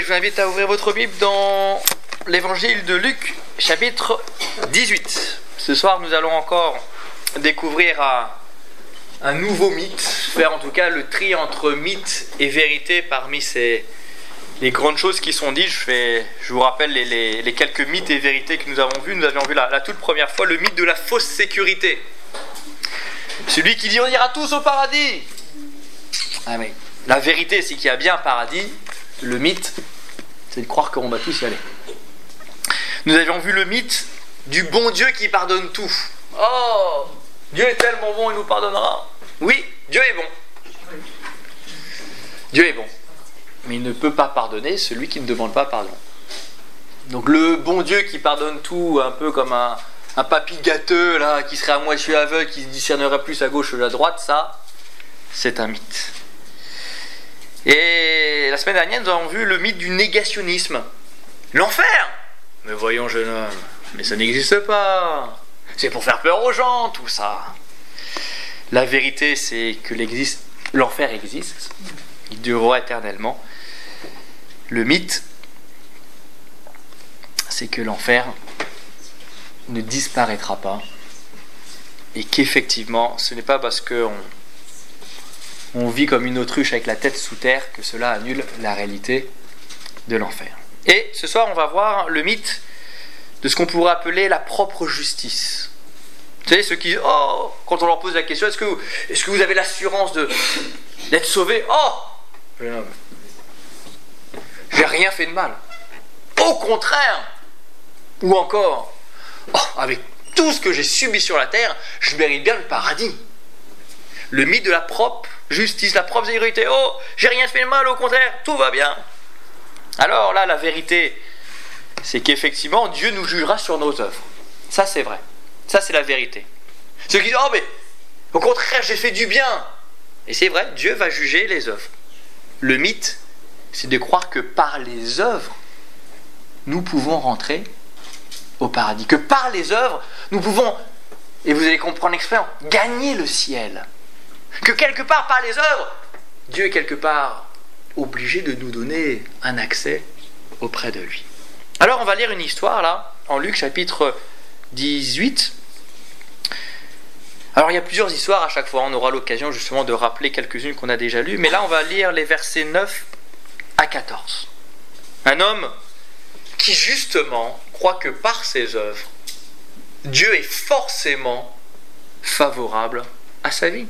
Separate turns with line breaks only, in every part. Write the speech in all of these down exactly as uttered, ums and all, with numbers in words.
je vous invite à ouvrir votre Bible dans l'évangile de Luc, chapitre dix-huit. Ce soir, nous allons encore découvrir un, un nouveau mythe, faire en tout cas le tri entre mythe et vérité parmi ces, les grandes choses qui sont dites. Je, fais, je vous rappelle les, les, les quelques mythes et vérités que nous avons vus. Nous avions vu la, la toute première fois le mythe de la fausse sécurité. Celui qui dit on ira tous au paradis. Ah mais la vérité, c'est qu'il y a bien un paradis. Le mythe, c'est de croire qu'on va tous y aller. Nous avions vu le mythe du bon Dieu qui pardonne tout. Oh, Dieu est tellement bon, il nous pardonnera. Oui, Dieu est bon. Dieu est bon. Mais il ne peut pas pardonner celui qui ne demande pas pardon. Donc le bon Dieu qui pardonne tout, un peu comme un, un papy gâteux là, qui serait à moitié aveugle, qui discernerait plus à gauche ou à droite, ça, c'est un mythe. Et la semaine dernière, nous avons vu le mythe du négationnisme. L'enfer! Mais voyons, jeune homme, mais ça n'existe pas. C'est pour faire peur aux gens, tout ça. La vérité, c'est que l'enfer existe. Il durera éternellement. Le mythe, c'est que l'enfer ne disparaîtra pas. Et qu'effectivement, ce n'est pas parce qu'on on vit comme une autruche avec la tête sous terre que cela annule la réalité de l'enfer. Et ce soir, on va voir le mythe de ce qu'on pourrait appeler la propre justice. Vous savez, ceux qui, oh, quand on leur pose la question, est-ce que vous, est-ce que vous avez l'assurance de, d'être sauvé? Oh, jeune homme, j'ai rien fait de mal. Au contraire. Ou encore, oh, avec tout ce que j'ai subi sur la terre, je mérite bien le paradis. Le mythe de la propre justice, la propre sécurité. Oh, j'ai rien fait de mal, au contraire, tout va bien. Alors là, la vérité, c'est qu'effectivement, Dieu nous jugera sur nos œuvres. Ça, c'est vrai. Ça, c'est la vérité. Ceux qui disent, oh, mais au contraire, j'ai fait du bien. Et c'est vrai, Dieu va juger les œuvres. Le mythe, c'est de croire que par les œuvres, nous pouvons rentrer au paradis. Que par les œuvres, nous pouvons, et vous allez comprendre l'expérience, gagner le ciel. Que quelque part, par les œuvres, Dieu est quelque part obligé de nous donner un accès auprès de lui. Alors, on va lire une histoire, là, en Luc, chapitre dix-huit. Alors, il y a plusieurs histoires à chaque fois. On aura l'occasion, justement, de rappeler quelques-unes qu'on a déjà lues. Mais là, on va lire les versets neuf à quatorze. Un homme qui, justement, croit que par ses œuvres, Dieu est forcément favorable à sa vie.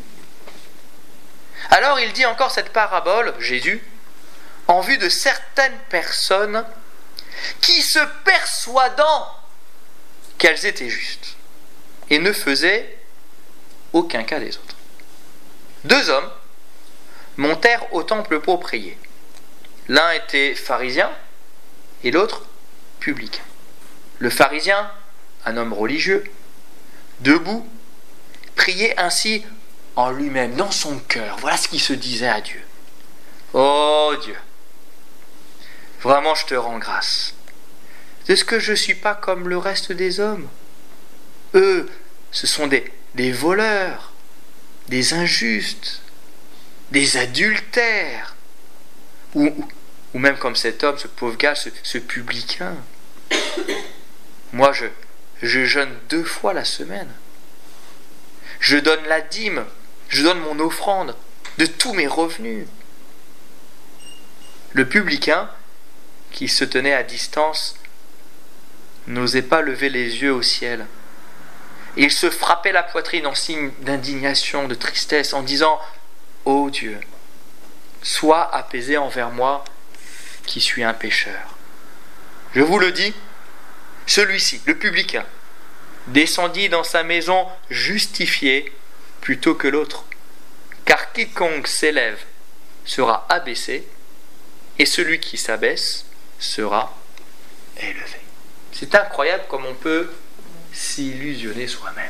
Alors il dit encore cette parabole, Jésus, en vue de certaines personnes qui se persuadant qu'elles étaient justes et ne faisaient aucun cas des autres. Deux hommes montèrent au temple pour prier. L'un était pharisien et l'autre publicain. Le pharisien, un homme religieux, debout, priait ainsi en lui-même, dans son cœur. Voilà ce qu'il se disait à Dieu. Oh Dieu, vraiment je te rends grâce. Est-ce que je ne suis pas comme le reste des hommes? Eux, ce sont des, des voleurs, des injustes, des adultères, ou, ou même comme cet homme, ce pauvre gars, ce, ce publicain. Moi, je, je jeûne deux fois la semaine. Je donne la dîme. Je donne mon offrande de tous mes revenus. Le publicain, qui se tenait à distance, n'osait pas lever les yeux au ciel. Il se frappait la poitrine en signe d'indignation, de tristesse, en disant « Ô Dieu, sois apaisé envers moi, qui suis un pécheur. » Je vous le dis, celui-ci, le publicain, descendit dans sa maison justifié plutôt que l'autre. Car quiconque s'élève sera abaissé, et celui qui s'abaisse sera élevé. C'est incroyable comme on peut s'illusionner soi-même.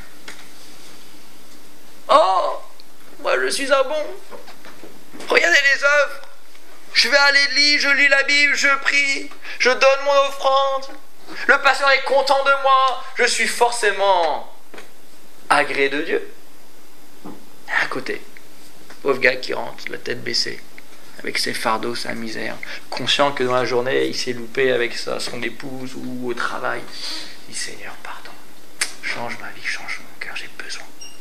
Oh, moi je suis un bon. Regardez les œuvres. Je vais à l'église, je lis la Bible, je prie, je donne mon offrande. Le pasteur est content de moi, je suis forcément agréé de Dieu. À côté, pauvre gars qui rentre, la tête baissée. avec ses fardeaux, sa misère, conscient que dans la journée, il s'est loupé avec sa, son épouse ou au travail. Il dit, Seigneur, pardon, change ma vie, change mon cœur, j'ai besoin.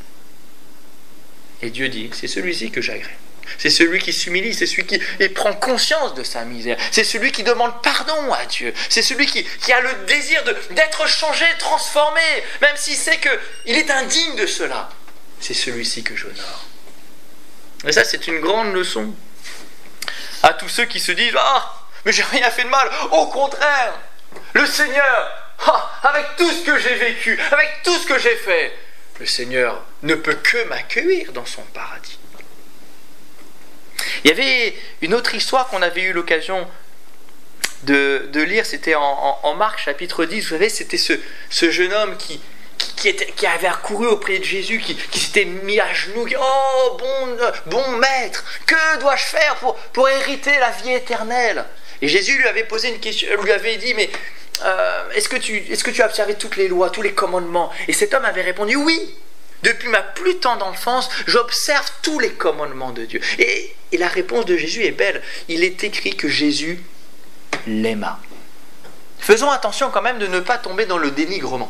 Et Dieu dit, c'est celui-ci que j'agrée. C'est celui qui s'humilie, c'est celui qui et prend conscience de sa misère. C'est celui qui demande pardon à Dieu. C'est celui qui, qui a le désir de, d'être changé, transformé, même s'il sait qu'il est indigne de cela. C'est celui-ci que j'honore. Et ça, c'est une grande leçon à tous ceux qui se disent « Ah, mais j'ai rien fait de mal. Au contraire, le Seigneur, ah, avec tout ce que j'ai vécu, avec tout ce que j'ai fait, le Seigneur ne peut que m'accueillir dans son paradis. » Il y avait une autre histoire qu'on avait eu l'occasion de, de lire, c'était en, en, en Marc chapitre dix, vous savez, c'était ce, ce jeune homme qui, qui, qui, était, qui avait accouru auprès de Jésus, qui, qui s'était mis à genoux, qui, oh bon, bon maître, que dois-je faire pour, pour hériter la vie éternelle? Et Jésus lui avait posé une question, lui avait dit, mais euh, est-ce que tu, est-ce que tu as observé toutes les lois, tous les commandements? Et cet homme avait répondu, oui. Depuis ma plus tendre enfance, j'observe tous les commandements de Dieu. Et, et la réponse de Jésus est belle. Il est écrit que Jésus l'aima. Faisons attention quand même de ne pas tomber dans le dénigrement.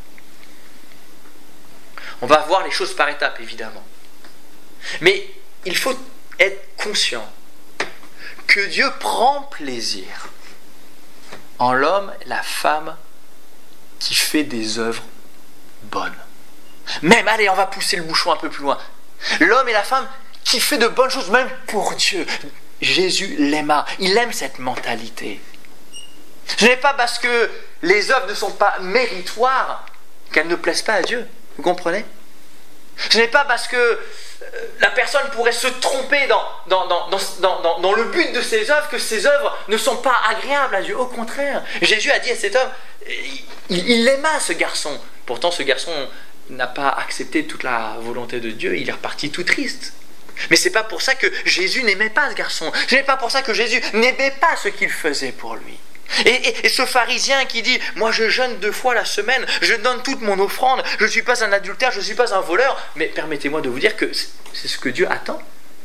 On va voir les choses par étapes, évidemment. Mais il faut être conscient que Dieu prend plaisir en l'homme et la femme qui fait des œuvres bonnes. Même, allez, on va pousser le bouchon un peu plus loin. L'homme et la femme qui fait de bonnes choses, même pour Dieu. Jésus l'aima. Il aime cette mentalité. Ce n'est pas parce que les œuvres ne sont pas méritoires qu'elles ne plaisent pas à Dieu. Vous comprenez? Ce n'est pas parce que la personne pourrait se tromper dans, dans, dans, dans, dans, dans le but de ses œuvres que ses œuvres ne sont pas agréables à Dieu. Au contraire, Jésus a dit à cet homme, il, il aima ce garçon. Pourtant, ce garçon n'a pas accepté toute la volonté de Dieu, il est reparti tout triste. Mais c'est pas pour ça que Jésus n'aimait pas ce garçon. Ce n'est pas pour ça que Jésus n'aimait pas ce qu'il faisait pour lui. Et, et, et ce pharisien qui dit « Moi je jeûne deux fois la semaine, je donne toute mon offrande, je ne suis pas un adultère, je ne suis pas un voleur. » Mais permettez-moi de vous dire que c'est ce que Dieu attend.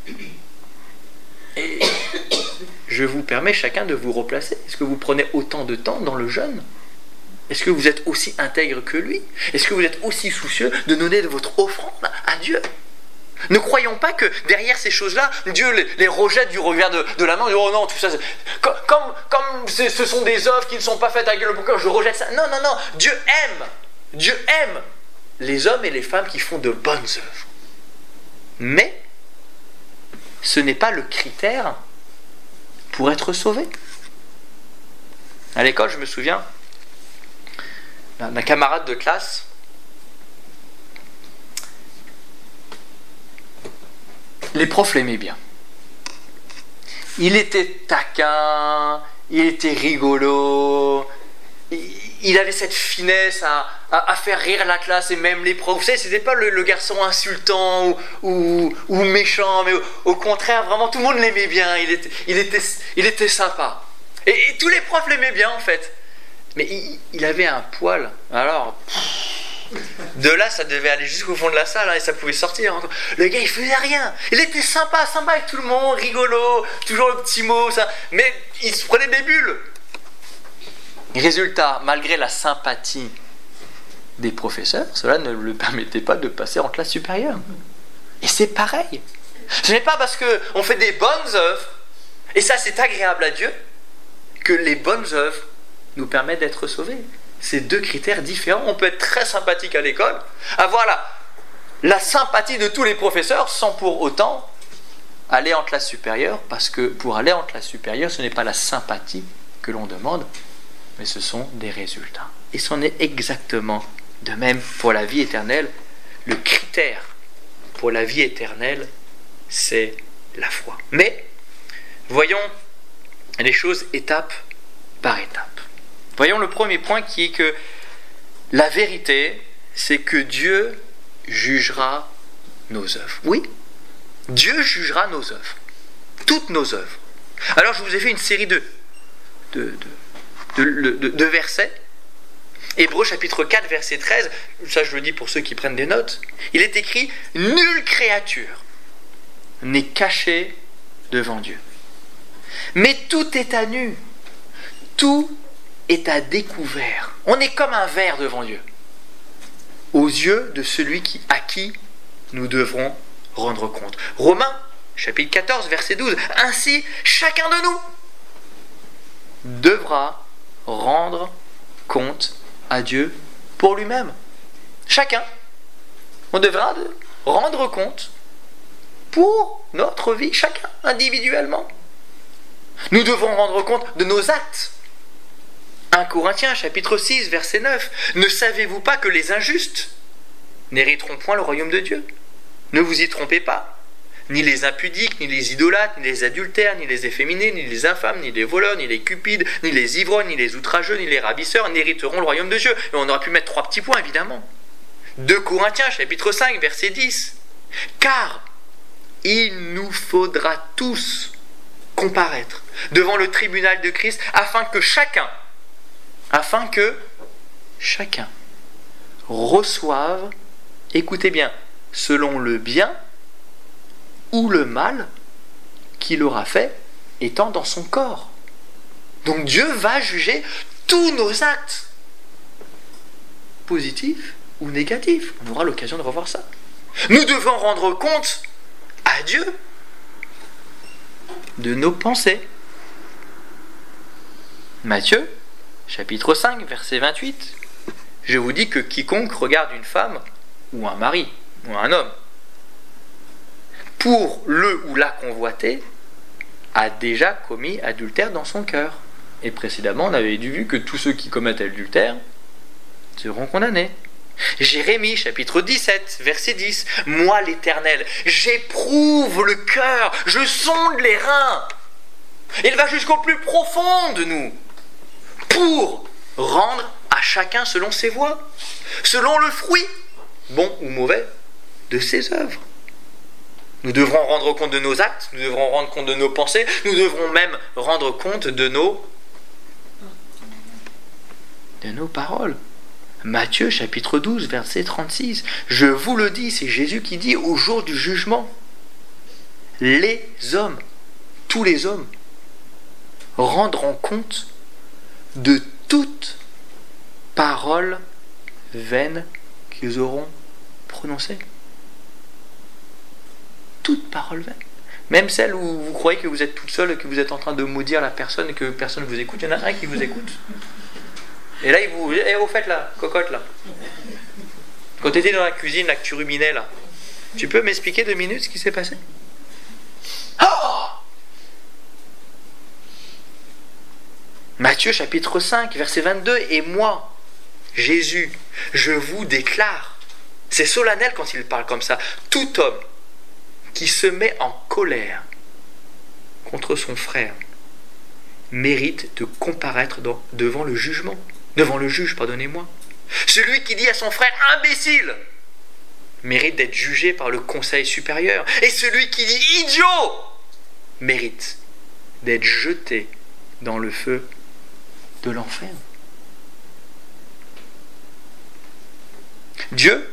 Et je vous permets chacun de vous replacer. Est-ce que vous prenez autant de temps dans le jeûne? Est-ce que vous êtes aussi intègre que lui? Est-ce que vous êtes aussi soucieux de donner de votre offrande à Dieu? Ne croyons pas que derrière ces choses-là, Dieu les, les rejette du revers de, de la main. Oh non, tout ça, comme, comme, comme ce sont des œuvres qui ne sont pas faites avec le bon cœur, je rejette ça. Non, non, non. Dieu aime. Dieu aime les hommes et les femmes qui font de bonnes œuvres. Mais ce n'est pas le critère pour être sauvé. À l'école, je me souviens d'un camarade de classe. Les profs l'aimaient bien. Il était taquin, il était rigolo, il avait cette finesse à, à, à faire rire la classe et même les profs. Vous savez, c'était pas le, le garçon insultant ou, ou, ou méchant, mais au, au contraire, vraiment tout le monde l'aimait bien. Il était, il était, il était sympa. Et, et tous les profs l'aimaient bien en fait. Mais il, il avait un poil. Alors, de là, ça devait aller jusqu'au fond de la salle hein, et ça pouvait sortir. Encore. Le gars, il faisait rien. Il était sympa, sympa avec tout le monde, rigolo, toujours le petit mot, ça. Mais il se prenait des bulles. Résultat, malgré la sympathie des professeurs, cela ne le permettait pas de passer en classe supérieure. Et c'est pareil. Ce n'est pas parce qu'on fait des bonnes œuvres, et ça c'est agréable à Dieu, que les bonnes œuvres nous permettent d'être sauvés. C'est deux critères différents. On peut être très sympathique à l'école, avoir la, la sympathie de tous les professeurs sans pour autant aller en classe supérieure, parce que pour aller en classe supérieure, ce n'est pas la sympathie que l'on demande, mais ce sont des résultats. Et c'en est exactement de même pour la vie éternelle. Le critère pour la vie éternelle, c'est la foi. Mais voyons les choses étape par étape. Voyons le premier point qui est que la vérité, c'est que Dieu jugera nos œuvres. Oui, Dieu jugera nos œuvres. Toutes nos œuvres. Alors je vous ai fait une série de, de, de, de, de, de versets. Hébreux chapitre quatre, verset treize. Ça je le dis pour ceux qui prennent des notes. Il est écrit « Nulle créature n'est cachée devant Dieu. » Mais tout est à nu. Tout est à découvert. On est comme un verre devant Dieu, aux yeux de celui qui, à qui nous devrons rendre compte. Romains, chapitre quatorze, verset douze. Ainsi, chacun de nous devra rendre compte à Dieu pour lui-même. Chacun. On devra rendre compte pour notre vie, chacun, individuellement. Nous devons rendre compte de nos actes. un Corinthiens, chapitre six, verset neuf. Ne savez-vous pas que les injustes n'hériteront point le royaume de Dieu? Ne vous y trompez pas. Ni les impudiques, ni les idolâtres, ni les adultères, ni les efféminés, ni les infâmes, ni les voleurs, ni les cupides, ni les ivrognes, ni les outrageux, ni les ravisseurs n'hériteront le royaume de Dieu. Et on aurait pu mettre trois petits points, évidemment. deux Corinthiens, chapitre cinq, verset dix. Car il nous faudra tous comparaître devant le tribunal de Christ afin que chacun, afin que chacun reçoive, écoutez bien, selon le bien ou le mal qu'il aura fait étant dans son corps. Donc Dieu va juger tous nos actes, positifs ou négatifs. On aura l'occasion de revoir ça. Nous devons rendre compte à Dieu de nos pensées. Matthieu, chapitre cinq, verset vingt-huit. Je vous dis que quiconque regarde une femme, ou un mari, ou un homme, pour le ou la convoiter, a déjà commis adultère dans son cœur. Et précédemment, on avait vu que tous ceux qui commettent adultère seront condamnés. Jérémie, chapitre dix-sept, verset dix. Moi, l'Éternel, j'éprouve le cœur, je sonde les reins. Il va jusqu'au plus profond de nous pour rendre à chacun selon ses voies, selon le fruit, bon ou mauvais, de ses œuvres. Nous devrons rendre compte de nos actes, nous devrons rendre compte de nos pensées, nous devrons même rendre compte de nos, de nos paroles. Matthieu chapitre douze, verset trente-six. Je vous le dis, c'est Jésus qui dit, au jour du jugement, les hommes, tous les hommes, rendront compte de toute parole vaine qu'ils auront prononcée. Toute parole vaine. Même celle où vous croyez que vous êtes toute seule, que vous êtes en train de maudire la personne et que personne ne vous écoute, il y en a un qui vous écoute. Et là, il vous... Eh, au fait, là, cocotte, là. Quand tu étais dans la cuisine, là, que tu ruminais, là, tu peux m'expliquer deux minutes ce qui s'est passé? Oh! Matthieu, chapitre cinq, verset vingt-deux. Et moi, Jésus, je vous déclare, c'est solennel quand il parle comme ça, tout homme qui se met en colère contre son frère mérite de comparaître dans, devant le jugement, devant le juge, pardonnez-moi. Celui qui dit à son frère imbécile mérite d'être jugé par le conseil supérieur, et celui qui dit idiot mérite d'être jeté dans le feu de l'enfer. Dieu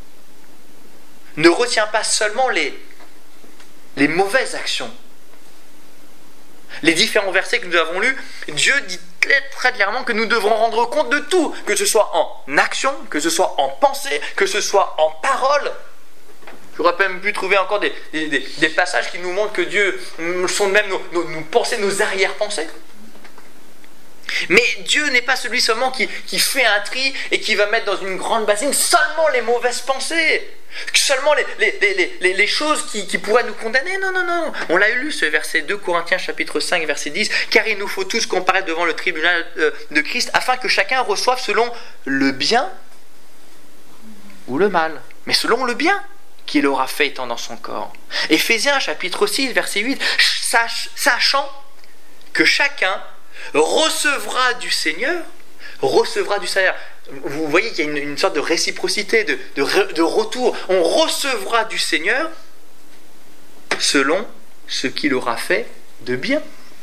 ne retient pas seulement les les mauvaises actions. Les différents versets que nous avons lus, Dieu dit très clairement que nous devrons rendre compte de tout, que ce soit en action, que ce soit en pensée, que ce soit en parole. J'aurais même pu trouver encore des, des, des passages qui nous montrent que Dieu sonde même nos, nos, nos pensées, nos arrière-pensées. Mais Dieu n'est pas celui seulement qui, qui fait un tri et qui va mettre dans une grande bassine seulement les mauvaises pensées, seulement les, les, les, les, les choses qui, qui pourraient nous condamner. Non, non, non. On l'a lu, ce verset deux Corinthiens chapitre cinq, verset dix. Car il nous faut tous comparaître devant le tribunal de Christ afin que chacun reçoive selon le bien ou le mal. Mais selon le bien qu'il aura fait étant dans son corps. Éphésiens chapitre six, verset huit. Sach, sachant que chacun recevra du Seigneur, recevra du Seigneur. Vous voyez qu'il y a une, une sorte de réciprocité, de, de, de retour. On recevra du Seigneur selon ce qu'il aura fait de bien.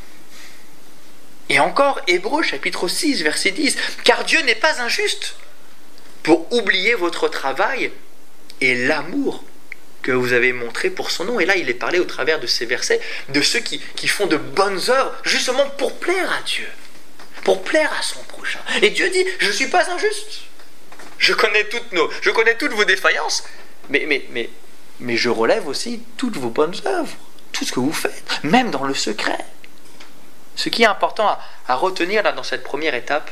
Et encore, Hébreux chapitre six, verset dix. Car Dieu n'est pas injuste pour oublier votre travail et l'amour que vous avez montré pour son nom. Et là, il est parlé au travers de ces versets de ceux qui, qui font de bonnes œuvres justement pour plaire à Dieu, pour plaire à son prochain. Et Dieu dit, je ne suis pas injuste. Je connais toutes nos, je connais toutes vos défaillances, mais, mais, mais, mais je relève aussi toutes vos bonnes œuvres, tout ce que vous faites, même dans le secret. Ce qui est important à, à retenir là dans cette première étape,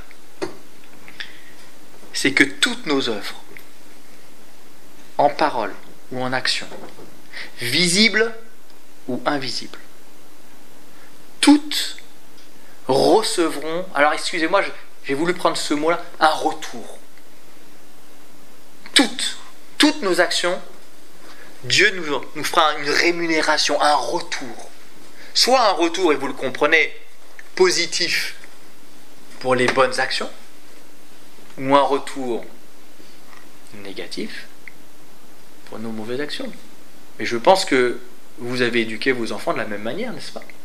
c'est que toutes nos œuvres, en parole ou en action, visibles ou invisibles, toutes recevront, alors excusez-moi, j'ai voulu prendre ce mot-là, un retour. Toutes, toutes nos actions, Dieu nous, nous fera une rémunération, un retour. Soit un retour, et vous le comprenez, positif pour les bonnes actions, ou un retour négatif pour nos mauvaises actions. Mais je pense que vous avez éduqué vos enfants de la même manière, n'est-ce pas?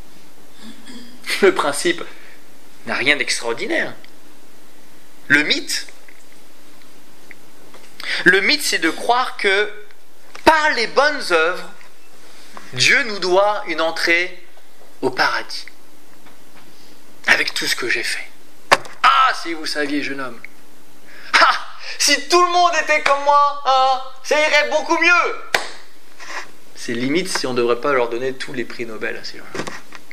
Le principe n'a rien d'extraordinaire. Le mythe, le mythe, c'est de croire que par les bonnes œuvres, Dieu nous doit une entrée au paradis. Avec tout ce que j'ai fait. Ah, si vous saviez, jeune homme. Ah, si tout le monde était comme moi, hein, ça irait beaucoup mieux. C'est limite si on ne devrait pas leur donner tous les prix Nobel à ces gens-là.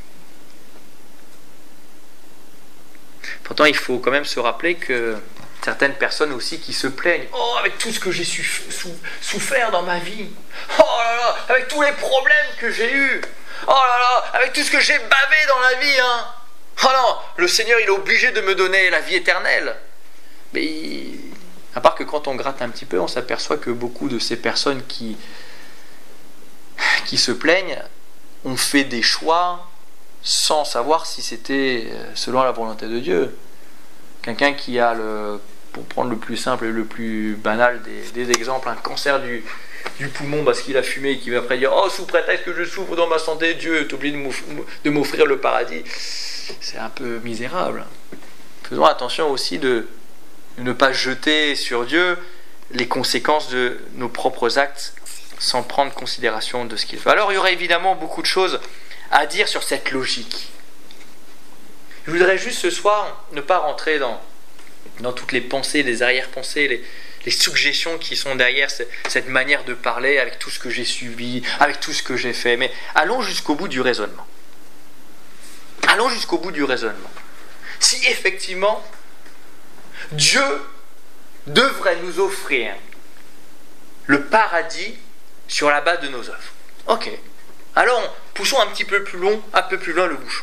Pourtant, il faut quand même se rappeler que certaines personnes aussi qui se plaignent. Oh, avec tout ce que j'ai su, sou, souffert dans ma vie. Oh là là, avec tous les problèmes que j'ai eus. Oh là là, avec tout ce que j'ai bavé dans la vie. Hein. Oh non, le Seigneur, il est obligé de me donner la vie éternelle. Mais il... à part que quand on gratte un petit peu, on s'aperçoit que beaucoup de ces personnes qui, qui se plaignent ont fait des choix sans savoir si c'était selon la volonté de Dieu. Quelqu'un qui a, le, pour prendre le plus simple et le plus banal des, des exemples, un cancer du, du poumon parce qu'il a fumé et qui va après dire « Oh, sous prétexte que je souffre dans ma santé, Dieu est obligé de m'offrir le paradis. » C'est un peu misérable. Faisons attention aussi de ne pas jeter sur Dieu les conséquences de nos propres actes sans prendre considération de ce qu'il fait. Alors il y aurait évidemment beaucoup de choses à dire sur cette logique. Je voudrais juste ce soir ne pas rentrer dans, dans toutes les pensées, les arrière-pensées, les, les suggestions qui sont derrière ce, cette manière de parler avec tout ce que j'ai subi, avec tout ce que j'ai fait, mais allons jusqu'au bout du raisonnement. Allons jusqu'au bout du raisonnement. Si effectivement Dieu devrait nous offrir le paradis sur la base de nos œuvres. Ok. Alors, poussons un petit peu plus long, un peu plus loin le bouchon.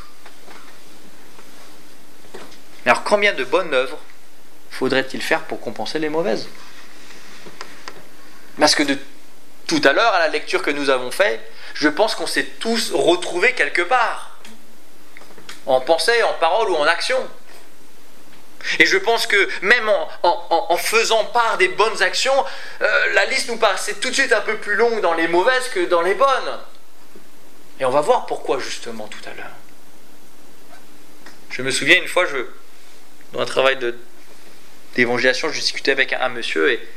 Alors, combien de bonnes œuvres faudrait-il faire pour compenser les mauvaises? Parce que de tout à l'heure, à la lecture que nous avons faite, je pense qu'on s'est tous retrouvés quelque part. En pensée, en parole ou en action. Et je pense que même en, en, en faisant part des bonnes actions, euh, la liste nous paraissait tout de suite un peu plus longue dans les mauvaises que dans les bonnes. Et on va voir pourquoi justement tout à l'heure. Je me souviens une fois, je, dans un travail de, d'évangélisation, je discutais avec un, un monsieur et,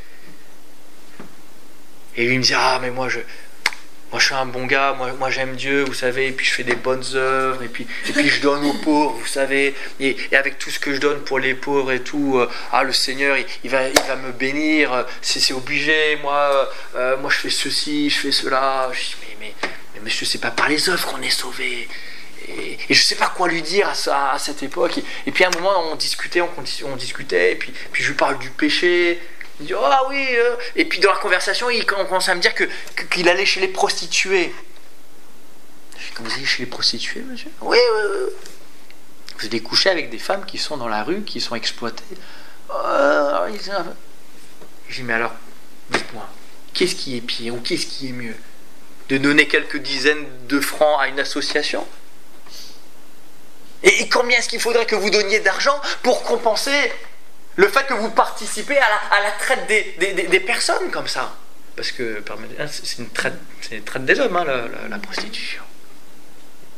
et lui me disait « Ah mais moi je... Moi je suis un bon gars, moi, moi j'aime Dieu, vous savez, et puis je fais des bonnes œuvres, et puis, et puis je donne aux pauvres, vous savez, et, et avec tout ce que je donne pour les pauvres et tout, euh, ah le Seigneur il, il, va, il va me bénir, c'est, c'est obligé, moi, euh, moi je fais ceci, je fais cela. Je dis mais, mais, mais monsieur, c'est pas par les œuvres qu'on est sauvé. Et, et je sais pas quoi lui dire à, ça, à cette époque. Et, et puis à un moment on discutait, on, on discutait, et puis, puis je lui parle du péché. Il dit, ah oui, euh. Et puis dans la conversation, il commence à me dire que, que, qu'il allait chez les prostituées. Je dis, vous allez chez les prostituées, monsieur? Oui, oui, oui. Vous allez coucher avec des femmes qui sont dans la rue, qui sont exploitées. Euh, je dis, mais alors, dites-moi, qu'est-ce qui est pire ou qu'est-ce qui est mieux? De donner quelques dizaines de francs à une association? Et, et combien est-ce qu'il faudrait que vous donniez d'argent pour compenser le fait que vous participez à la, à la traite des, des, des, des personnes comme ça? Parce que c'est une traite, c'est une traite des hommes, hein, la, la, la prostitution.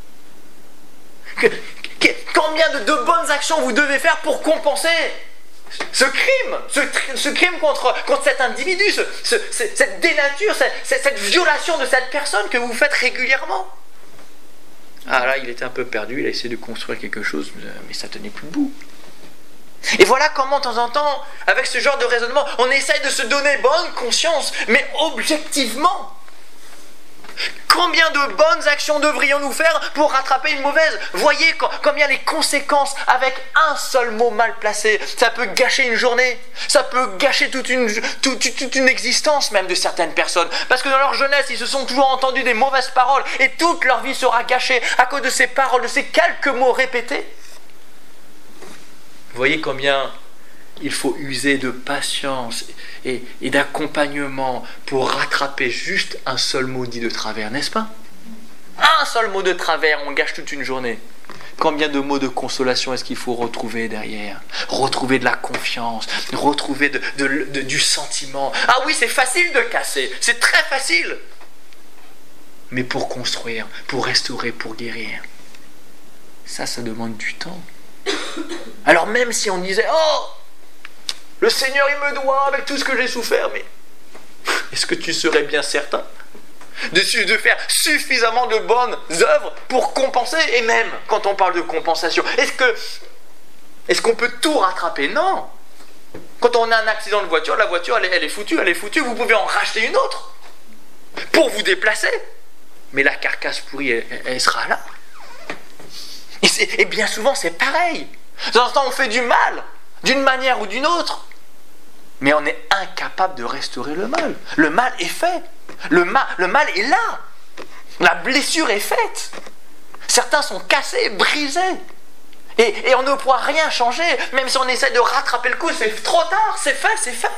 Que, que, combien de, de bonnes actions vous devez faire pour compenser ce crime, ce, ce crime contre, contre cet individu, ce, ce, cette dénature, cette, cette violation de cette personne que vous faites régulièrement. Ah là, il était un peu perdu, il a essayé de construire quelque chose, mais ça tenait plus debout. Et voilà comment, de temps en temps, avec ce genre de raisonnement, on essaye de se donner bonne conscience, mais objectivement. Combien de bonnes actions devrions-nous faire pour rattraper une mauvaise? Voyez combien les conséquences avec un seul mot mal placé, ça peut gâcher une journée, ça peut gâcher toute une, toute, toute une existence même de certaines personnes. Parce que dans leur jeunesse, ils se sont toujours entendus des mauvaises paroles et toute leur vie sera gâchée à cause de ces paroles, de ces quelques mots répétés. Voyez combien il faut user de patience et, et d'accompagnement pour rattraper juste un seul mot dit de travers, n'est-ce pas? Un seul mot de travers, on gâche toute une journée. Combien de mots de consolation est-ce qu'il faut retrouver derrière? Retrouver de la confiance, retrouver de, de, de, du sentiment. Ah oui, c'est facile de casser, c'est très facile. Mais pour construire, pour restaurer, pour guérir, ça, ça demande du temps. Alors même si on disait « Oh, le Seigneur il me doit avec tout ce que j'ai souffert », mais est-ce que tu serais bien certain de, de faire suffisamment de bonnes œuvres pour compenser? Et même quand on parle de compensation, est-ce que est-ce qu'on peut tout rattraper? Non. Quand on a un accident de voiture, la voiture elle est, elle est foutue, elle est foutue, vous pouvez en racheter une autre pour vous déplacer. Mais la carcasse pourrie, elle, elle sera là. Et, et bien souvent, c'est pareil. De temps en temps, on fait du mal, d'une manière ou d'une autre. Mais on est incapable de restaurer le mal. Le mal est fait. Le mal, le mal est là. La blessure est faite. Certains sont cassés, brisés. Et, et on ne pourra rien changer. Même si on essaie de rattraper le coup, c'est trop tard, c'est fait, c'est fait.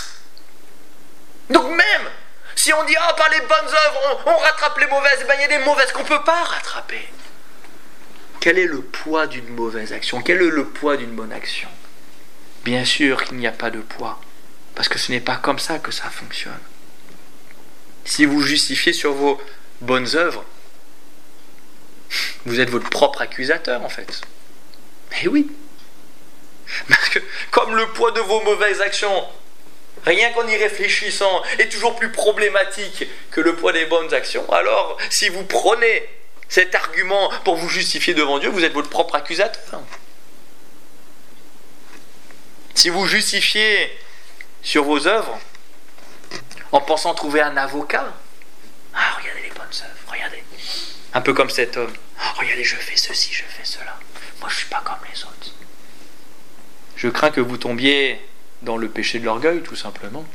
Donc même, si on dit, ah, oh, par les bonnes œuvres, on, on rattrape les mauvaises, eh bien, il y a des mauvaises qu'on ne peut pas rattraper. Quel est le poids d'une mauvaise action? Quel est le poids d'une bonne action? Bien sûr qu'il n'y a pas de poids, parce que ce n'est pas comme ça que ça fonctionne. Si vous justifiez sur vos bonnes œuvres, vous êtes votre propre accusateur en fait. Eh oui. Parce que comme le poids de vos mauvaises actions, rien qu'en y réfléchissant, est toujours plus problématique que le poids des bonnes actions, alors si vous prenez cet argument pour vous justifier devant Dieu, vous êtes votre propre accusateur. Si vous justifiez sur vos œuvres en pensant trouver un avocat, ah, regardez les bonnes œuvres, regardez. Un peu comme cet homme. Oh, regardez, je fais ceci, je fais cela. Moi, je ne suis pas comme les autres. Je crains que vous tombiez dans le péché de l'orgueil, tout simplement.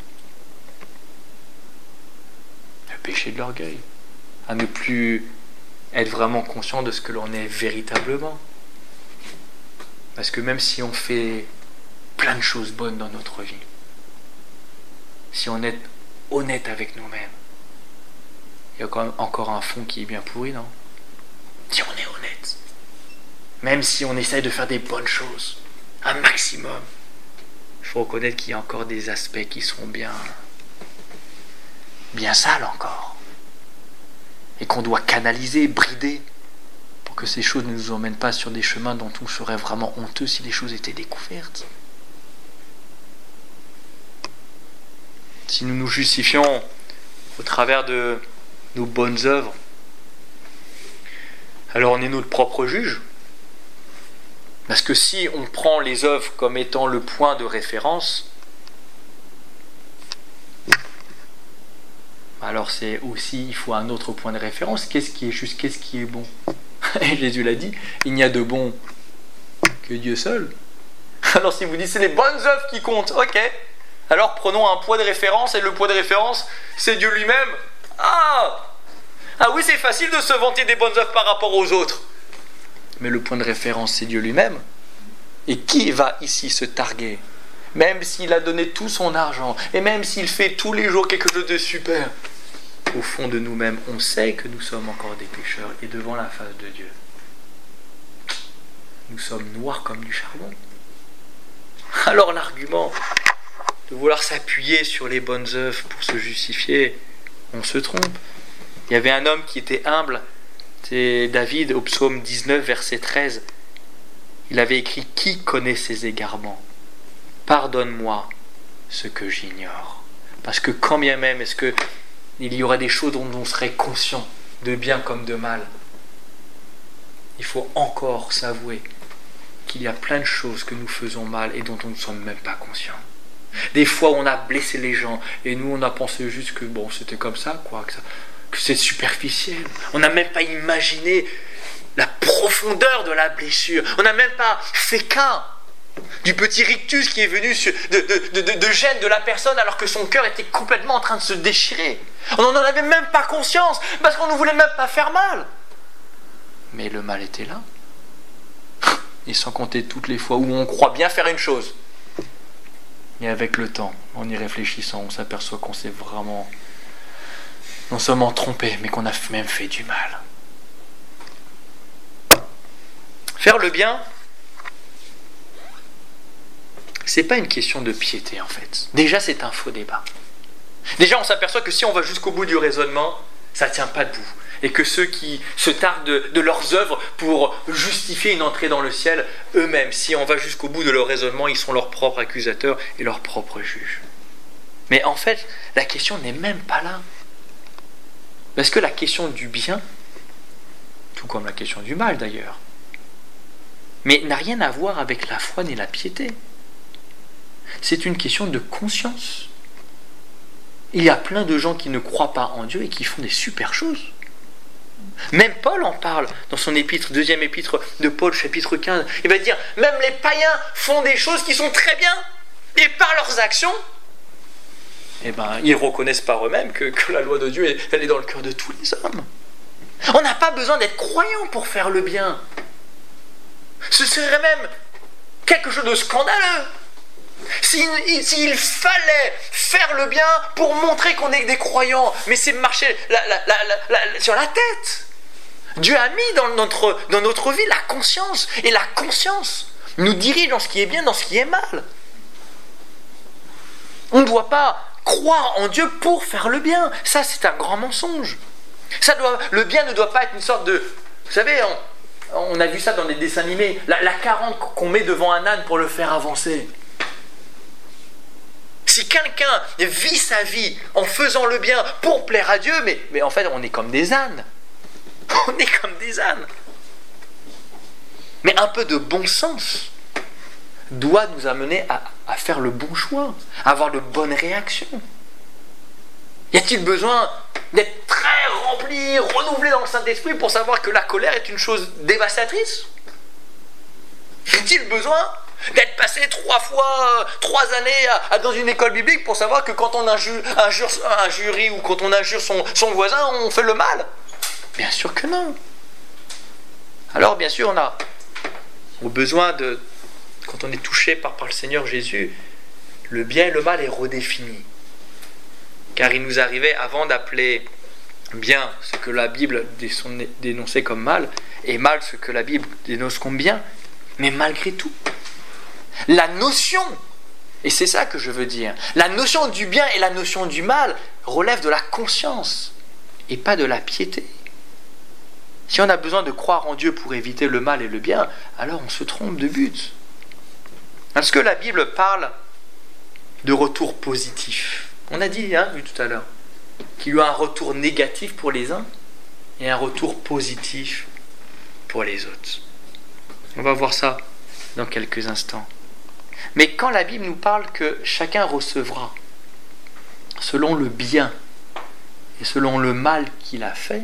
Le péché de l'orgueil. À ne plus être vraiment conscient de ce que l'on est véritablement. Parce que même si on fait plein de choses bonnes dans notre vie, si on est honnête avec nous-mêmes, il y a quand même encore un fond qui est bien pourri, non? Si on est honnête, même si on essaye de faire des bonnes choses, un maximum, il faut reconnaître qu'il y a encore des aspects qui sont bien, bien sales encore. Et qu'on doit canaliser, brider, pour que ces choses ne nous emmènent pas sur des chemins dont on serait vraiment honteux si les choses étaient découvertes. Si nous nous justifions au travers de nos bonnes œuvres, alors on est notre propre juge. Parce que si on prend les œuvres comme étant le point de référence, alors c'est aussi, il faut un autre point de référence. Qu'est-ce qui est juste, qu'est-ce qui est bon? Et Jésus l'a dit, il n'y a de bon que Dieu seul. Alors si vous dites c'est les bonnes œuvres qui comptent, ok. Alors prenons un poids de référence, et le poids de référence, c'est Dieu lui-même. Ah Ah oui, c'est facile de se vanter des bonnes œuvres par rapport aux autres. Mais le point de référence, c'est Dieu lui-même. Et qui va ici se targuer? Même s'il a donné tout son argent, et même s'il fait tous les jours quelque chose de super, au fond de nous-mêmes, on sait que nous sommes encore des pécheurs, et devant la face de Dieu, nous sommes noirs comme du charbon. Alors l'argument de vouloir s'appuyer sur les bonnes œuvres pour se justifier, on se trompe. Il y avait un homme qui était humble, c'est David, au psaume dix-neuf, verset treize. Il avait écrit « Qui connaît ses égarements ? pardonne-moi ce que j'ignore. Parce que quand bien même est-ce que il y aurait des choses dont on serait conscient, de bien comme de mal, il faut encore s'avouer qu'il y a plein de choses que nous faisons mal et dont on ne sommes même pas conscients. Des fois on a blessé les gens et nous on a pensé juste que bon c'était comme ça, quoi, que, ça, que c'est superficiel. On n'a même pas imaginé la profondeur de la blessure. On n'a même pas fait cas du petit rictus qui est venu de, de, de, de gêne de la personne alors que son cœur était complètement en train de se déchirer. On n'en avait même pas conscience parce qu'on ne voulait même pas faire mal. Mais le mal était là. Et sans compter toutes les fois où on croit bien faire une chose. Et avec le temps, en y réfléchissant, on s'aperçoit qu'on s'est vraiment non seulement trompé, mais qu'on a même fait du mal. Faire le bien, c'est pas une question de piété en fait. Déjà, c'est un faux débat. Déjà, on s'aperçoit que si on va jusqu'au bout du raisonnement, ça ne tient pas debout. Et que ceux qui se tardent de, de leurs œuvres pour justifier une entrée dans le ciel, eux-mêmes, si on va jusqu'au bout de leur raisonnement, ils sont leurs propres accusateurs et leurs propres juges. Mais en fait, la question n'est même pas là. Parce que la question du bien, tout comme la question du mal d'ailleurs, mais n'a rien à voir avec la foi ni la piété. C'est une question de conscience. Il y a plein de gens qui ne croient pas en Dieu et qui font des super choses. Même Paul en parle dans son épître, deuxième épître de Paul, chapitre quinze. Il va dire, même les païens font des choses qui sont très bien. Et par leurs actions, eh ben, ils reconnaissent par eux-mêmes que, que la loi de Dieu, elle est dans le cœur de tous les hommes. On n'a pas besoin d'être croyant pour faire le bien. Ce serait même quelque chose de scandaleux. S'il, s'il fallait faire le bien pour montrer qu'on est des croyants, mais c'est marcher la, la, la, la, la, sur la tête. Dieu a mis dans notre, dans notre vie la conscience, et la conscience nous dirige dans ce qui est bien, dans ce qui est mal. On ne doit pas croire en Dieu pour faire le bien. Ça, c'est un grand mensonge. Ça doit, le bien ne doit pas être une sorte de... Vous savez, on, on a vu ça dans les dessins animés, la, la caranque qu'on met devant un âne pour le faire avancer. Si quelqu'un vit sa vie en faisant le bien pour plaire à Dieu, mais, mais en fait, on est comme des ânes. On est comme des ânes. Mais un peu de bon sens doit nous amener à, à faire le bon choix, à avoir de bonnes réactions. Y a-t-il besoin d'être très rempli, renouvelé dans le Saint-Esprit pour savoir que la colère est une chose dévastatrice? Y a-t-il besoin d'être passé trois fois, trois années à, à, dans une école biblique pour savoir que quand on injure, injure un jury ou quand on injure son, son voisin, on fait le mal? Bien sûr que non. Alors bien sûr, on a au besoin de, quand on est touché par, par le Seigneur Jésus, le bien et le mal est redéfini. Car il nous arrivait, avant d'appeler bien ce que la Bible dénonçait comme mal, et mal ce que la Bible dénonce comme bien, mais malgré tout, la notion, et c'est ça que je veux dire, la notion du bien et la notion du mal relèvent de la conscience et pas de la piété. Si on a besoin de croire en Dieu pour éviter le mal et le bien, alors on se trompe de but. Parce que la Bible parle de retour positif. On a dit, hein, vu tout à l'heure, qu'il y a un retour négatif pour les uns et un retour positif pour les autres. On va voir ça dans quelques instants. Mais quand la Bible nous parle que chacun recevra selon le bien et selon le mal qu'il a fait,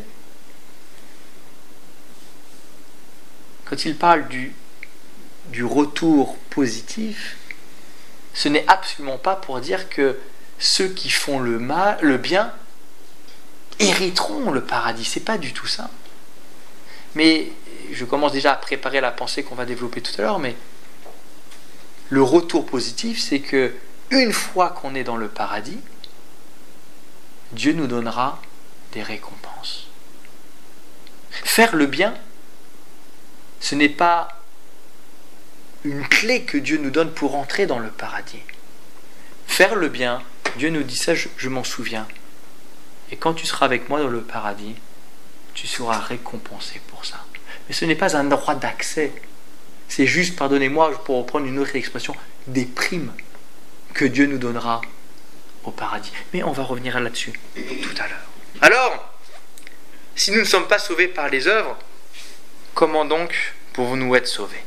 quand il parle du, du retour positif, ce n'est absolument pas pour dire que ceux qui font le mal, le bien hériteront le paradis. C'est pas du tout ça. Mais je commence déjà à préparer la pensée qu'on va développer tout à l'heure, mais le retour positif, c'est que une fois qu'on est dans le paradis, Dieu nous donnera des récompenses. Faire le bien, ce n'est pas une clé que Dieu nous donne pour entrer dans le paradis. Faire le bien, Dieu nous dit ça, je, je m'en souviens. Et quand tu seras avec moi dans le paradis, tu seras récompensé pour ça. Mais ce n'est pas un droit d'accès. C'est juste, pardonnez-moi, pour reprendre une autre expression, des primes que Dieu nous donnera au paradis. Mais on va revenir là-dessus tout à l'heure. Alors, si nous ne sommes pas sauvés par les œuvres, comment donc pouvons-nous être sauvés?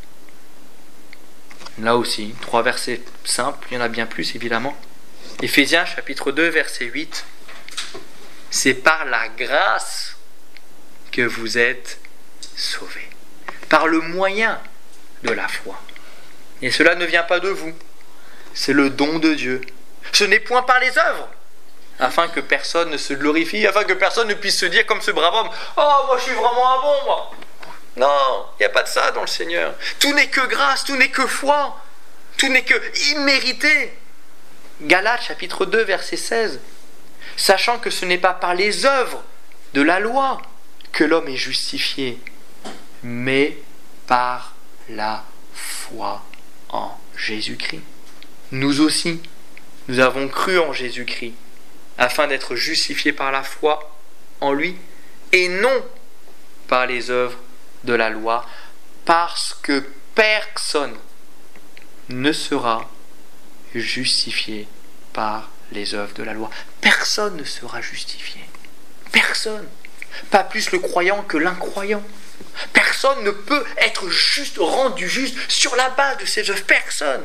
Là aussi, trois versets simples, il y en a bien plus évidemment. Éphésiens chapitre deux, verset huit. C'est par la grâce que vous êtes sauvés, par le moyen de la foi. Et cela ne vient pas de vous, c'est le don de Dieu. Ce n'est point par les œuvres, afin que personne ne se glorifie, afin que personne ne puisse se dire comme ce brave homme, « Oh, moi je suis vraiment un bon, moi !» Non, il n'y a pas de ça dans le Seigneur. Tout n'est que grâce, tout n'est que foi, tout n'est que immérité. Galates chapitre deux, verset seize. Sachant que ce n'est pas par les œuvres de la loi que l'homme est justifié, mais par la foi en Jésus-Christ. Nous aussi, nous avons cru en Jésus-Christ, afin d'être justifiés par la foi en lui, et non par les œuvres de la loi, parce que personne ne sera justifié par les œuvres de la loi. Personne ne sera justifié. Personne. Pas plus le croyant que l'incroyant. Personne ne peut être juste, rendu juste sur la base de ses œuvres. Personne.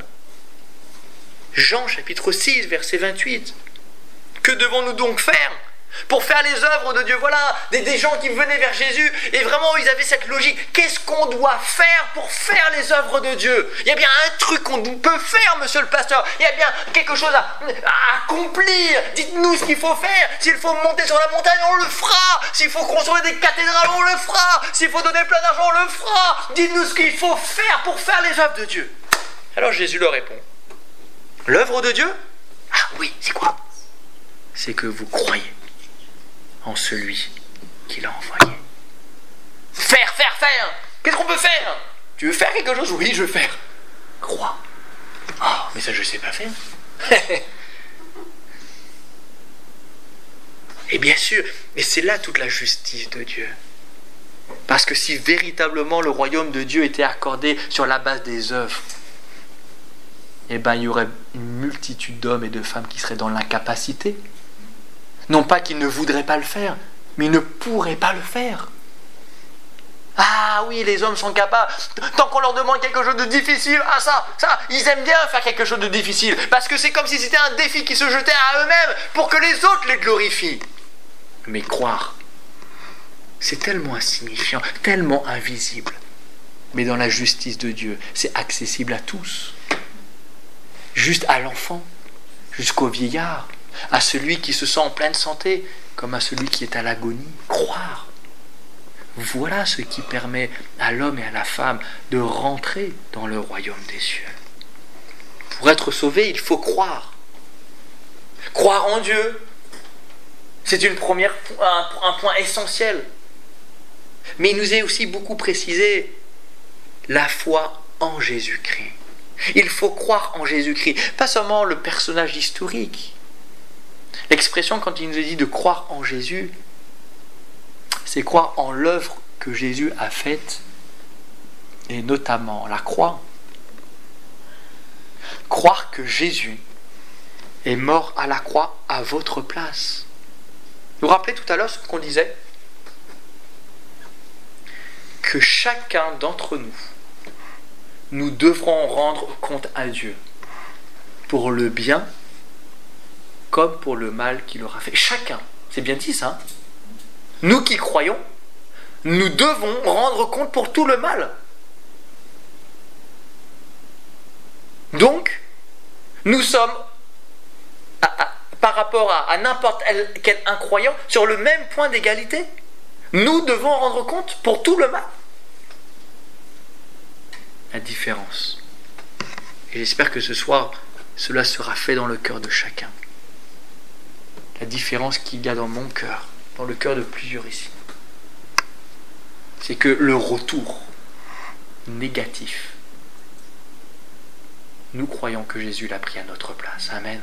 Jean chapitre six, verset vingt-huit. Que devons-nous donc faire pour faire les œuvres de Dieu? Voilà, des, des gens qui venaient vers Jésus et vraiment ils avaient cette logique. Qu'est-ce qu'on doit faire pour faire les œuvres de Dieu? Il y a bien un truc qu'on peut faire, monsieur le pasteur. Il y a bien quelque chose à, à accomplir. Dites-nous ce qu'il faut faire. S'il faut monter sur la montagne, on le fera. S'il faut construire des cathédrales, on le fera. S'il faut donner plein d'argent, on le fera. Dites-nous ce qu'il faut faire pour faire les œuvres de Dieu. Alors Jésus leur répond. L'œuvre de Dieu? Ah oui, c'est quoi? C'est que vous croyez en celui qui l'a envoyé. Faire, faire, faire. Qu'est-ce qu'on peut faire? Tu veux faire quelque chose? Oui, je veux faire. Crois. Oh, mais ça, je ne sais pas faire. Et bien sûr, et c'est là toute la justice de Dieu. Parce que si véritablement le royaume de Dieu était accordé sur la base des œuvres, eh bien, il y aurait une multitude d'hommes et de femmes qui seraient dans l'incapacité. Non pas qu'ils ne voudraient pas le faire, mais ils ne pourraient pas le faire. Ah oui, les hommes sont capables. Tant qu'on leur demande quelque chose de difficile, ah ça, ça, ils aiment bien faire quelque chose de difficile. Parce que c'est comme si c'était un défi qui se jetait à eux-mêmes pour que les autres les glorifient. Mais croire, c'est tellement insignifiant, tellement invisible. Mais dans la justice de Dieu, c'est accessible à tous. Juste à l'enfant, jusqu'au vieillard, à celui qui se sent en pleine santé, comme à celui qui est à l'agonie. Croire. Voilà ce qui permet à l'homme et à la femme de rentrer dans le royaume des cieux. Pour être sauvé, il faut croire. Croire en Dieu, c'est une première, un, un point essentiel. Mais il nous est aussi beaucoup précisé la foi en Jésus-Christ. Il faut croire en Jésus-Christ, pas seulement le personnage historique. L'expression, quand il nous est dit de croire en Jésus, c'est croire en l'œuvre que Jésus a faite, et notamment la croix. Croire que Jésus est mort à la croix à votre place. Vous vous rappelez tout à l'heure ce qu'on disait? Que chacun d'entre nous, nous devrons rendre compte à Dieu pour le bien comme pour le mal qu'il aura fait. Chacun, c'est bien dit ça. Nous qui croyons, nous devons rendre compte pour tout le mal. Donc, nous sommes, à, à, par rapport à, à n'importe quel incroyant, sur le même point d'égalité. Nous devons rendre compte pour tout le mal. La différence. Et j'espère que ce soir, cela sera fait dans le cœur de chacun. La différence qu'il y a dans mon cœur, dans le cœur de plusieurs ici, c'est que le retour négatif, nous croyons que Jésus l'a pris à notre place. Amen.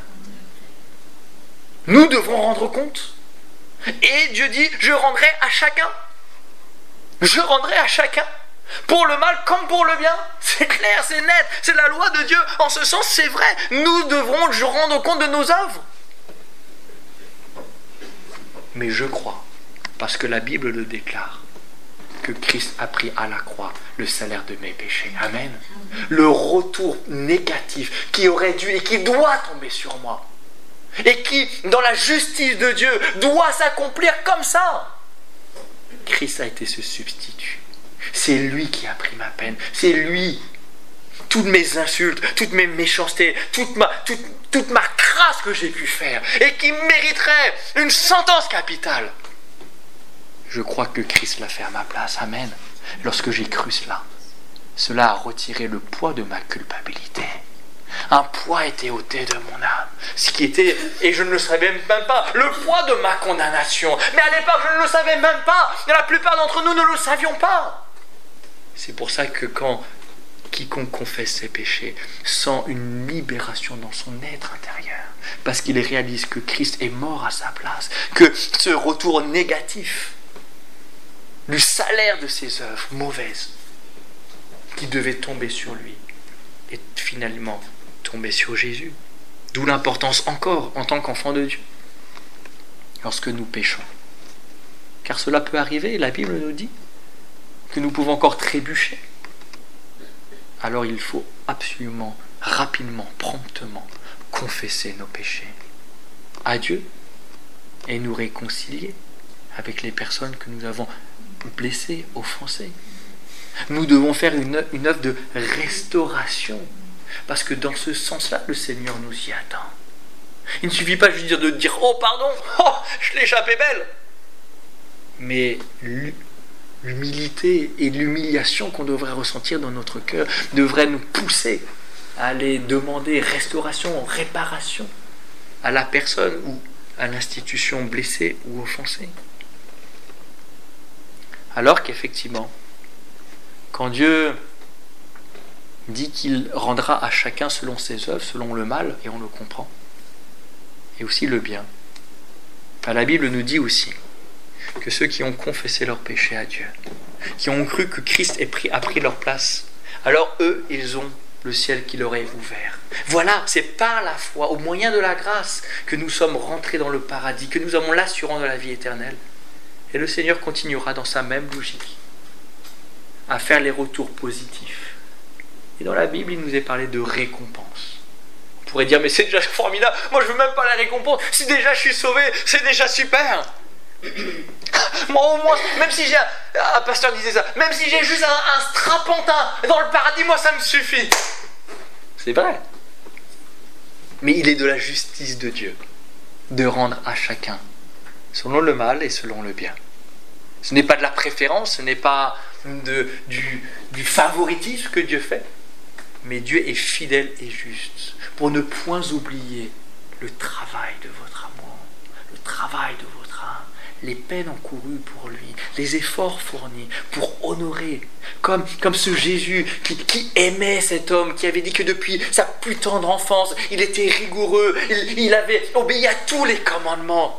Nous devons rendre compte. Et Dieu dit, je rendrai à chacun. Je rendrai à chacun Pour le mal comme pour le bien. C'est clair, c'est net, c'est la loi de Dieu. En ce sens, c'est vrai. Nous devrons rendre compte de nos œuvres. Mais je crois, parce que la Bible le déclare, que Christ a pris à la croix le salaire de mes péchés. Amen. Le retour négatif qui aurait dû et qui doit tomber sur moi. Et qui, dans la justice de Dieu, doit s'accomplir comme ça. Christ a été ce substitut. C'est lui qui a pris ma peine. C'est lui. Toutes mes insultes, toutes mes méchancetés, toute ma, toute, toute ma crasse que j'ai pu faire et qui mériterait une sentence capitale. Je crois que Christ l'a fait à ma place. Amen. Lorsque j'ai cru cela, cela a retiré le poids de ma culpabilité. Un poids était ôté de mon âme. Ce qui était, et je ne le savais même pas, le poids de ma condamnation. Mais à l'époque, je ne le savais même pas. Et la plupart d'entre nous ne le savions pas. C'est pour ça que quand quiconque confesse ses péchés sent une libération dans son être intérieur. Parce qu'il réalise que Christ est mort à sa place. Que ce retour négatif du salaire de ses œuvres mauvaises qui devait tomber sur lui est finalement tombé sur Jésus. D'où l'importance encore en tant qu'enfant de Dieu lorsque nous péchons. Car cela peut arriver, la Bible nous dit que nous pouvons encore trébucher. Alors il faut absolument, rapidement, promptement confesser nos péchés à Dieu et nous réconcilier avec les personnes que nous avons blessées, offensées. Nous devons faire une, une œuvre de restauration parce que dans ce sens-là, le Seigneur nous y attend. Il ne suffit pas juste de dire « Oh, pardon, oh, je l'ai échappé belle !» Mais l'humilité et l'humiliation qu'on devrait ressentir dans notre cœur devraient nous pousser à aller demander restauration, réparation à la personne ou à l'institution blessée ou offensée. Alors qu'effectivement, quand Dieu dit qu'il rendra à chacun selon ses œuvres, selon le mal, et on le comprend, et aussi le bien, ben la Bible nous dit aussi que ceux qui ont confessé leurs péchés à Dieu, qui ont cru que Christ ait pris, a pris leur place, alors eux, ils ont le ciel qui leur est ouvert. Voilà, c'est par la foi, au moyen de la grâce, que nous sommes rentrés dans le paradis, que nous avons l'assurance de la vie éternelle. Et le Seigneur continuera dans sa même logique à faire les retours positifs. Et dans la Bible, il nous est parlé de récompense. On pourrait dire, mais c'est déjà formidable, moi je veux même pas la récompense, si déjà je suis sauvé, c'est déjà super. Moi au moins, même si j'ai un, un pasteur disait ça, même si j'ai juste un, un strapontin dans le paradis, moi ça me suffit. C'est vrai. Mais il est de la justice de Dieu de rendre à chacun selon le mal et selon le bien. Ce n'est pas de la préférence, ce n'est pas de, du, du favoritisme que Dieu fait, mais Dieu est fidèle et juste pour ne point oublier le travail de votre amour, le travail de votre âme, les peines encourues pour lui, les efforts fournis pour honorer, comme, comme ce Jésus qui, qui aimait cet homme, qui avait dit que depuis sa plus tendre enfance, il était rigoureux, il, il avait obéi à tous les commandements.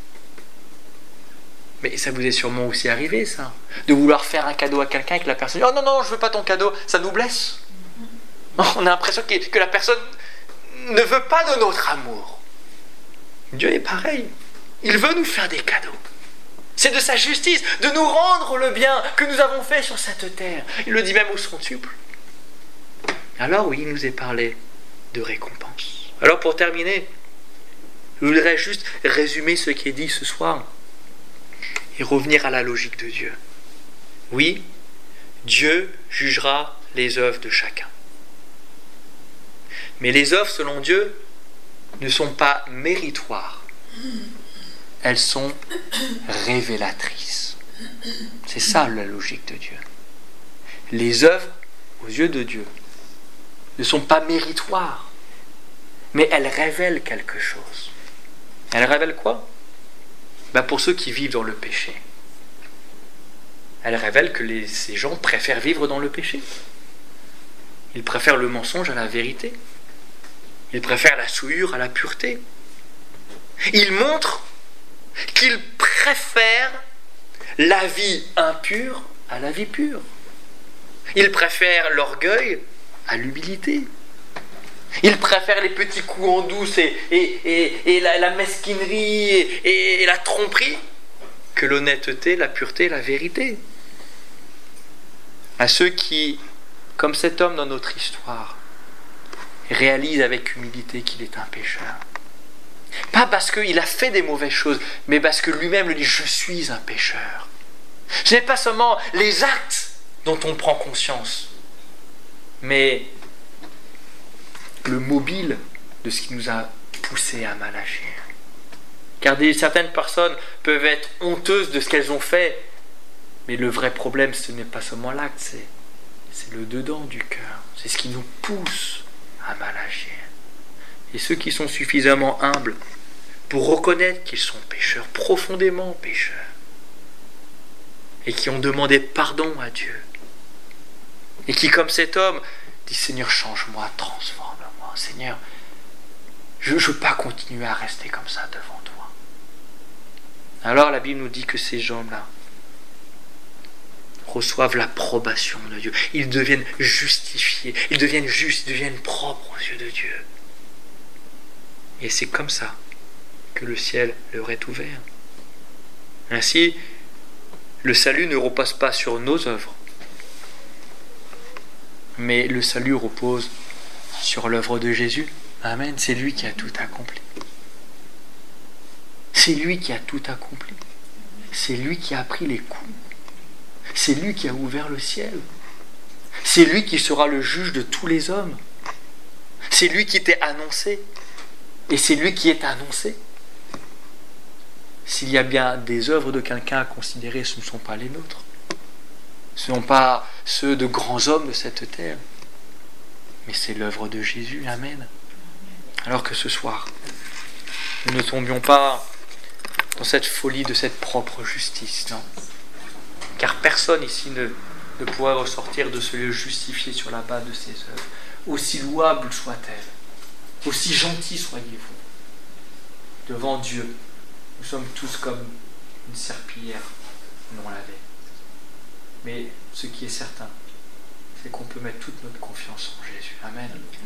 Mais ça vous est sûrement aussi arrivé, ça, de vouloir faire un cadeau à quelqu'un et que la personne dit « Oh non, non, je ne veux pas ton cadeau », ça nous blesse. On a l'impression que, que la personne ne veut pas de notre amour. Dieu est pareil, il veut nous faire des cadeaux. C'est de sa justice, de nous rendre le bien que nous avons fait sur cette terre. Il le dit même au centuple. Alors oui, il nous est parlé de récompense. Alors pour terminer, je voudrais juste résumer ce qui est dit ce soir et revenir à la logique de Dieu. Oui, Dieu jugera les œuvres de chacun. Mais les œuvres, selon Dieu, ne sont pas méritoires. Elles sont révélatrices. C'est ça la logique de Dieu. Les œuvres, aux yeux de Dieu, ne sont pas méritoires, mais elles révèlent quelque chose. Elles révèlent quoi ? Ben pour ceux qui vivent dans le péché. Elles révèlent que les, ces gens préfèrent vivre dans le péché. Ils préfèrent le mensonge à la vérité. Ils préfèrent la souillure à la pureté. Ils montrent qu'ils préfèrent la vie impure à la vie pure. Ils préfèrent l'orgueil à l'humilité. Ils préfèrent les petits coups en douce et, et, et, et la, la mesquinerie et, et, et la tromperie que l'honnêteté, la pureté, la vérité. À ceux qui, comme cet homme dans notre histoire, réalisent avec humilité qu'il est un pécheur. Pas parce qu'il a fait des mauvaises choses, mais parce que lui-même lui dit « Je suis un pécheur ». Ce n'est pas seulement les actes dont on prend conscience, mais le mobile de ce qui nous a poussé à mal agir. Car des, certaines personnes peuvent être honteuses de ce qu'elles ont fait, mais le vrai problème, ce n'est pas seulement l'acte, c'est, c'est le dedans du cœur. C'est ce qui nous pousse à mal agir. Et ceux qui sont suffisamment humbles pour reconnaître qu'ils sont pécheurs, profondément pécheurs, et qui ont demandé pardon à Dieu, et qui, comme cet homme, disent « Seigneur, change-moi, transforme-moi. Seigneur, je ne veux pas continuer à rester comme ça devant toi. » Alors la Bible nous dit que ces gens-là reçoivent l'approbation de Dieu. Ils deviennent justifiés, ils deviennent justes, ils deviennent propres aux yeux de Dieu. Et c'est comme ça que le ciel leur est ouvert. Ainsi, le salut ne repose pas sur nos œuvres, mais le salut repose sur l'œuvre de Jésus. Amen. C'est lui qui a tout accompli. C'est lui qui a tout accompli. C'est lui qui a pris les coups. C'est lui qui a ouvert le ciel. C'est lui qui sera le juge de tous les hommes. C'est lui qui t'est annoncé. Et c'est lui qui est annoncé. S'il y a bien des œuvres de quelqu'un à considérer, ce ne sont pas les nôtres. Ce ne sont pas ceux de grands hommes de cette terre. Mais c'est l'œuvre de Jésus. Amen. Alors que ce soir, nous ne tombions pas dans cette folie de cette propre justice, non. Car personne ici ne, ne pourrait ressortir de ce lieu justifié sur la base de ses œuvres. Aussi louables soient-elles, aussi gentils soyez-vous. Devant Dieu, nous sommes tous comme une serpillière non lavée. Mais ce qui est certain, c'est qu'on peut mettre toute notre confiance en Jésus. Amen.